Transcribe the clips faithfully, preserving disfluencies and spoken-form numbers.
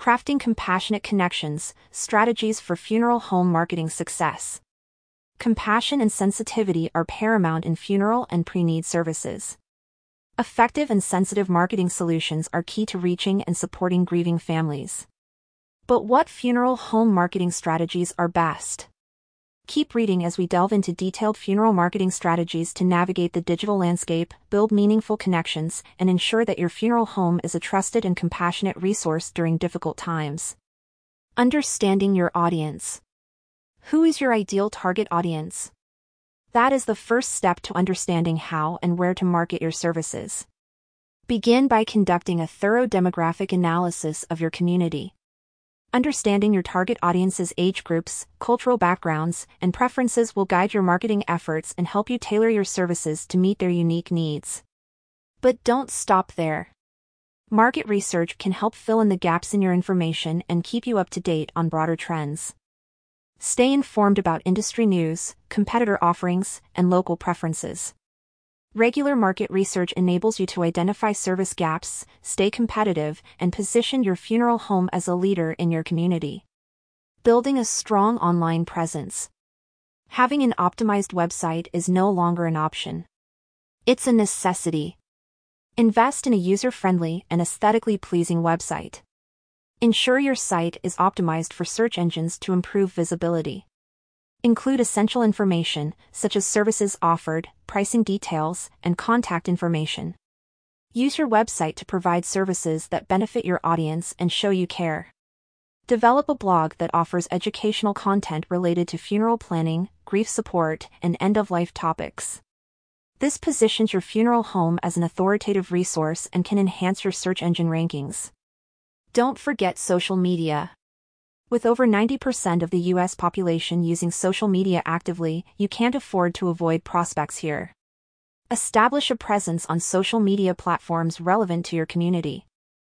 Crafting compassionate connections, strategies for funeral home marketing success. Compassion and sensitivity are paramount in funeral and pre-need services. Effective and sensitive marketing solutions are key to reaching and supporting grieving families. But what funeral home marketing strategies are best? Keep reading as we delve into detailed funeral marketing strategies to navigate the digital landscape, build meaningful connections, and ensure that your funeral home is a trusted and compassionate resource during difficult times. Understanding your audience. Who is your ideal target audience? That is the first step to understanding how and where to market your services. Begin by conducting a thorough demographic analysis of your community. Understanding your target audience's age groups, cultural backgrounds, and preferences will guide your marketing efforts and help you tailor your services to meet their unique needs. But don't stop there. Market research can help fill in the gaps in your information and keep you up to date on broader trends. Stay informed about industry news, competitor offerings, and local preferences. Regular market research enables you to identify service gaps, stay competitive, and position your funeral home as a leader in your community. Building a strong online presence. Having an optimized website is no longer an option. It's a necessity. Invest in a user-friendly and aesthetically pleasing website. Ensure your site is optimized for search engines to improve visibility. Include essential information, such as services offered, pricing details, and contact information. Use your website to provide services that benefit your audience and show you care. Develop a blog that offers educational content related to funeral planning, grief support, and end-of-life topics. This positions your funeral home as an authoritative resource and can enhance your search engine rankings. Don't forget social media. With over ninety percent of the U S population using social media actively, you can't afford to avoid prospects here. Establish a presence on social media platforms relevant to your community.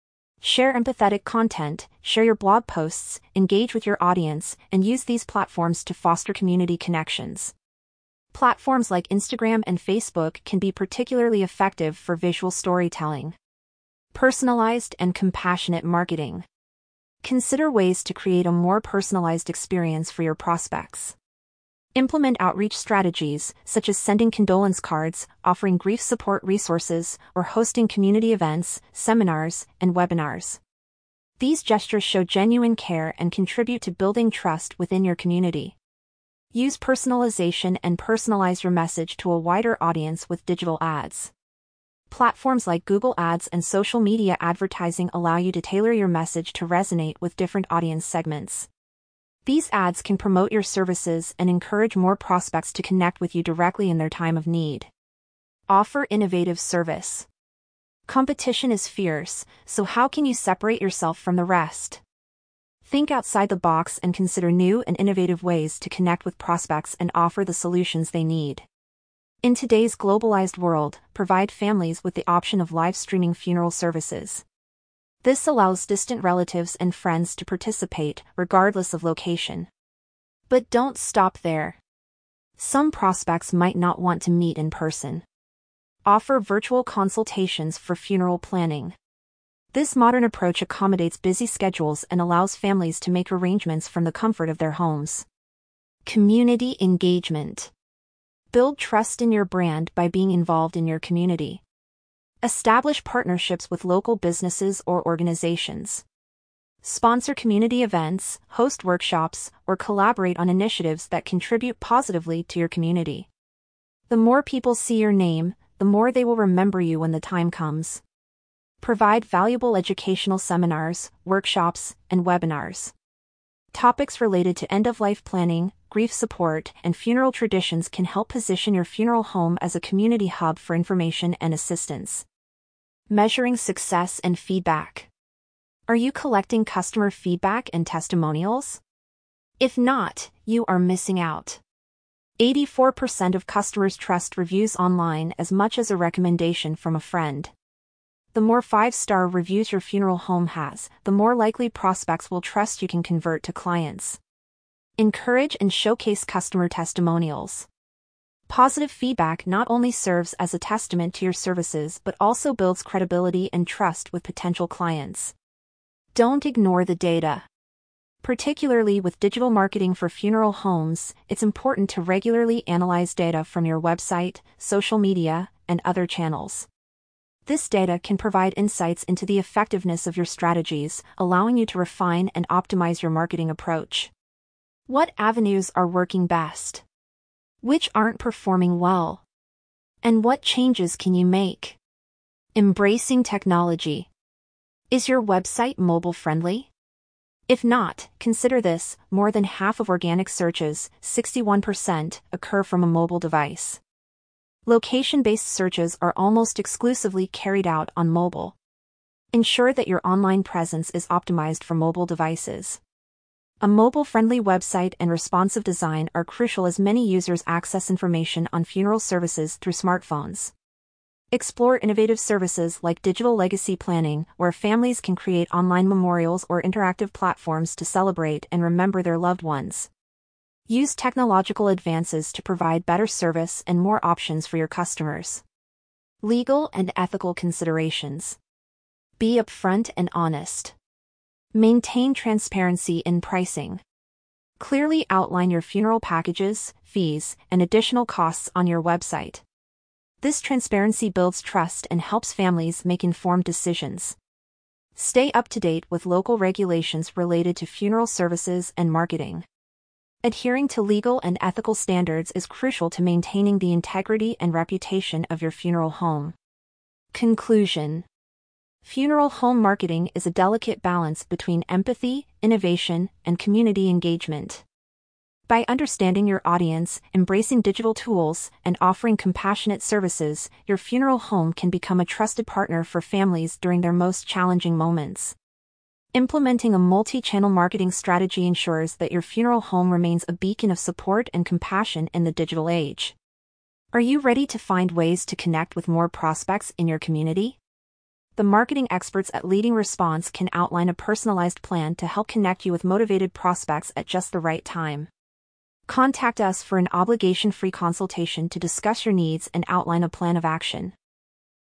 Share empathetic content, share your blog posts, engage with your audience, and use these platforms to foster community connections. Platforms like Instagram and Facebook can be particularly effective for visual storytelling. Personalized and compassionate marketing. Consider ways to create a more personalized experience for your prospects. Implement outreach strategies, such as sending condolence cards, offering grief support resources, or hosting community events, seminars, and webinars. These gestures show genuine care and contribute to building trust within your community. Use personalization and personalize your message to a wider audience with digital ads. Platforms like Google Ads and social media advertising allow you to tailor your message to resonate with different audience segments. These ads can promote your services and encourage more prospects to connect with you directly in their time of need. Offer innovative service. Competition is fierce, so how can you separate yourself from the rest? Think outside the box and consider new and innovative ways to connect with prospects and offer the solutions they need. In today's globalized world, provide families with the option of live streaming funeral services. This allows distant relatives and friends to participate, regardless of location. But don't stop there. Some prospects might not want to meet in person. Offer virtual consultations for funeral planning. This modern approach accommodates busy schedules and allows families to make arrangements from the comfort of their homes. Community engagement. Build trust in your brand by being involved in your community. Establish partnerships with local businesses or organizations. Sponsor community events, host workshops, or collaborate on initiatives that contribute positively to your community. The more people see your name, the more they will remember you when the time comes. Provide valuable educational seminars, workshops, and webinars. Topics related to end-of-life planning, grief support, and funeral traditions can help position your funeral home as a community hub for information and assistance. Measuring success and feedback. Are you collecting customer feedback and testimonials? If not, you are missing out. eighty-four percent of customers trust reviews online as much as a recommendation from a friend. The more five-star reviews your funeral home has, the more likely prospects will trust you can convert to clients. Encourage and showcase customer testimonials. Positive feedback not only serves as a testament to your services but also builds credibility and trust with potential clients. Don't ignore the data. Particularly with digital marketing for funeral homes, it's important to regularly analyze data from your website, social media, and other channels. This data can provide insights into the effectiveness of your strategies, allowing you to refine and optimize your marketing approach. What avenues are working best? Which aren't performing well? And what changes can you make? Embracing technology. Is your website mobile-friendly? If not, consider this: more than half of organic searches, sixty-one percent, occur from a mobile device. Location-based searches are almost exclusively carried out on mobile. Ensure that your online presence is optimized for mobile devices. A mobile-friendly website and responsive design are crucial as many users access information on funeral services through smartphones. Explore innovative services like digital legacy planning, where families can create online memorials or interactive platforms to celebrate and remember their loved ones. Use technological advances to provide better service and more options for your customers. Legal and ethical considerations. Be upfront and honest. Maintain transparency in pricing. Clearly outline your funeral packages, fees, and additional costs on your website. This transparency builds trust and helps families make informed decisions. Stay up to date with local regulations related to funeral services and marketing. Adhering to legal and ethical standards is crucial to maintaining the integrity and reputation of your funeral home. Conclusion. Funeral home marketing is a delicate balance between empathy, innovation, and community engagement. By understanding your audience, embracing digital tools, and offering compassionate services, your funeral home can become a trusted partner for families during their most challenging moments. Implementing a multi-channel marketing strategy ensures that your funeral home remains a beacon of support and compassion in the digital age. Are you ready to find ways to connect with more prospects in your community? The marketing experts at Leading Response can outline a personalized plan to help connect you with motivated prospects at just the right time. Contact us for an obligation-free consultation to discuss your needs and outline a plan of action.